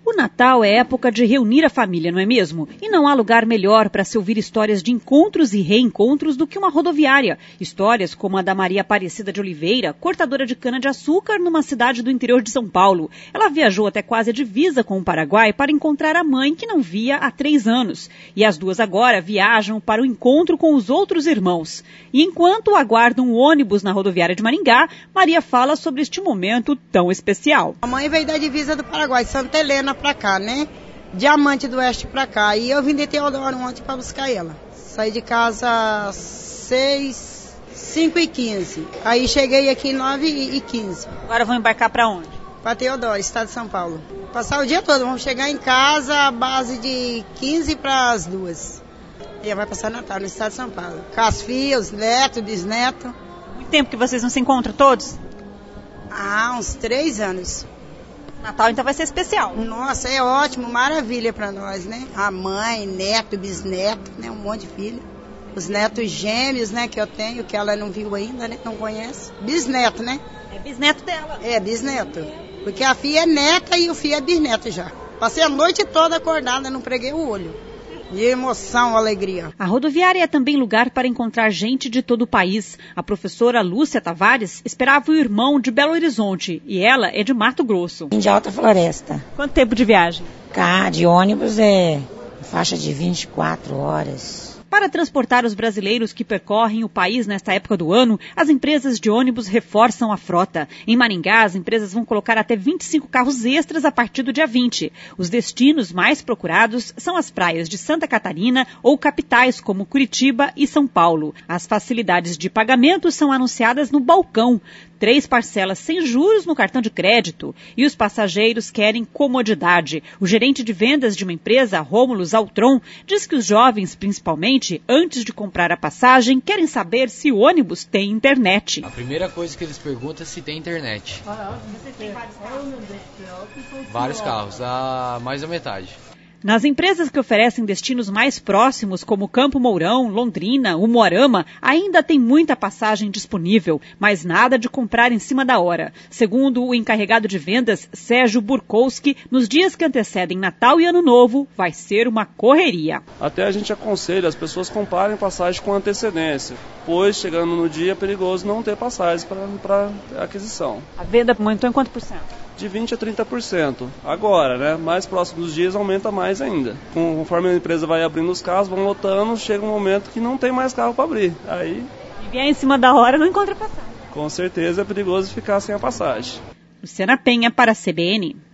O Natal é época de reunir a família, não é mesmo? E não há lugar melhor para se ouvir histórias de encontros e reencontros do que uma rodoviária. Histórias como a da Maria Aparecida de Oliveira, cortadora de cana-de-açúcar numa cidade do interior de São Paulo. Ela viajou até quase a divisa com o Paraguai para encontrar a mãe que não via há 3 anos. E as duas agora viajam para o encontro com os outros irmãos. E enquanto aguardam o ônibus na rodoviária de Maringá, Maria fala sobre este momento tão especial. A mãe veio da divisa do Paraguai, Santa Helena, pra cá, né? Diamante do Oeste pra cá. E eu vim de Teodoro ontem pra buscar ela. Saí de casa 5h15. Aí cheguei aqui 9h15. Agora vão embarcar pra onde? Pra Teodoro, estado de São Paulo. Passar o dia todo. Vamos chegar em casa à base de 15 para as 2. E vai passar Natal no estado de São Paulo. Com as filhas, os netos, bisnetos. Muito tempo que vocês não se encontram todos? Ah, uns 3 anos. Natal então vai ser especial. Nossa, é ótimo, maravilha pra nós, né? A mãe, neto, bisneto, né? Um monte de filho. Os netos gêmeos, né, que eu tenho, que ela não viu ainda, né? Não conhece. Bisneto, né? É bisneto dela. É, bisneto. Porque a filha é neta e o filho é bisneto já. Passei a noite toda acordada, não preguei o olho. De emoção, alegria. A rodoviária é também lugar para encontrar gente de todo o país. A professora Lúcia Tavares esperava o irmão de Belo Horizonte e ela é de Mato Grosso. De Alta Floresta. Quanto tempo de viagem? Cá, de ônibus é faixa de 24 horas. Para transportar os brasileiros que percorrem o país nesta época do ano, as empresas de ônibus reforçam a frota. Em Maringá, as empresas vão colocar até 25 carros extras a partir do dia 20. Os destinos mais procurados são as praias de Santa Catarina ou capitais como Curitiba e São Paulo. As facilidades de pagamento são anunciadas no balcão. 3 parcelas sem juros no cartão de crédito. E os passageiros querem comodidade. O gerente de vendas de uma empresa, Rômulo Zaltron, diz que os jovens, principalmente, antes de comprar a passagem, querem saber se o ônibus tem internet. A primeira coisa que eles perguntam é se tem internet. Você tem vários carros? Vários carros, mais da metade. Nas empresas que oferecem destinos mais próximos, como Campo Mourão, Londrina, Umuarama, ainda tem muita passagem disponível, mas nada de comprar em cima da hora. Segundo o encarregado de vendas, Sérgio Burkowski, nos dias que antecedem Natal e Ano Novo, vai ser uma correria. Até a gente aconselha as pessoas comprarem passagem com antecedência, pois chegando no dia é perigoso não ter passagens para aquisição. A venda aumentou em quanto por cento? De 20% a 30%. Agora, né? Mais próximo dos dias aumenta mais ainda. Conforme a empresa vai abrindo os carros, vão lotando, chega um momento que não tem mais carro para abrir. Aí, e vier em cima da hora, não encontra passagem. Com certeza é perigoso ficar sem a passagem. Luciana Penha para a CBN.